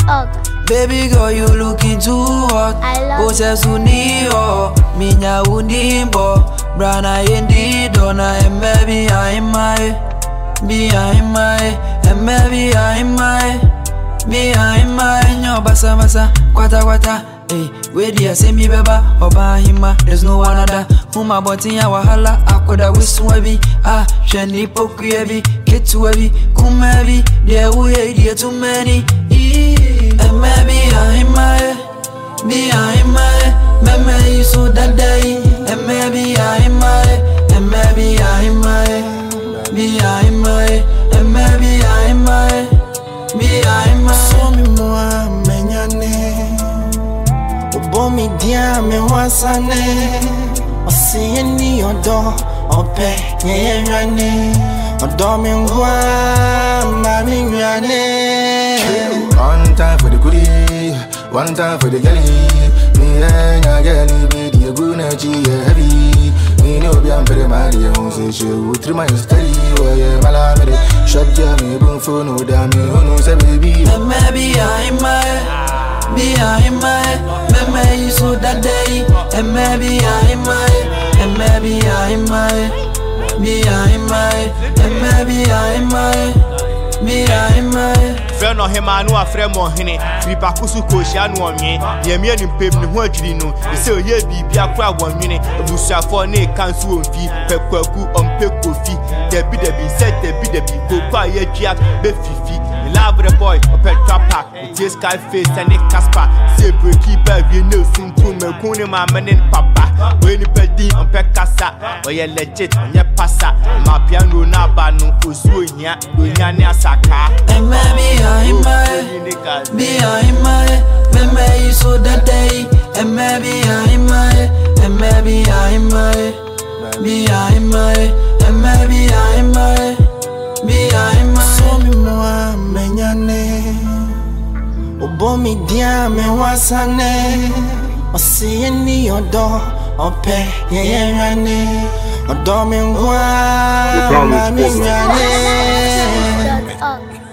Baby girl, you looking too hot. Poses unio, minya unimbo. Brana indeed, dona and maybe I'm my. Behind my, and maybe I'm my. Behind my, no basa basa, kwata. Hey, where do you see me, beba? Oba hima, there's no one other. Huma boti ya wahala, akoda wiswabi. Ah, sheni pokwebi, ketwebi, kumebi. There we are too many. And maybe I'm my, behind my. Meme you so that day. And maybe I'm my, and maybe I'm my, behind my, and maybe I'm my, behind my. So me more menyane. Bomi dia me wasane Osi ni odo Ope nye rane Odo me ngwa Mami rane. One time for the goodie, one time for the galley. Me and your galley be the good energy heavy. Me no be am for the Maria who say she will trim my steady. Oh yeah, malamere shut ya me boom for no damn me who knows baby. And maybe I'm my, behind my. Meme you so that day. And maybe I'm my, and maybe I'm my, behind my. And maybe I'm my, behind my. Friend of him, I know a friend of him. Ripakusu Koshan 1 minute. Yemian in Pim, no Jino. You say, ye be a crab 1 minute. A busha for ne cancer fee, Pekwaku on Pekofi. There be said, there be go quiet jack, Befifi. Love the boy, a pet trapper, it is sky face and a casper. Say, keeper, you know, soon to me, Kuni, my man and papa. When you pet D on Pekasa, or you're legit on your passa. My piano nabano, Usuya, Unyania Saka. And maybe I'm my, behind my. Meme you so that day. And maybe I'm my, and maybe I'm my, behind my. And maybe I'm my, behind my. So me more menyane Bomi dia me wasane Osi ni odo Ope nye rane Odo me ngwa Mami rane.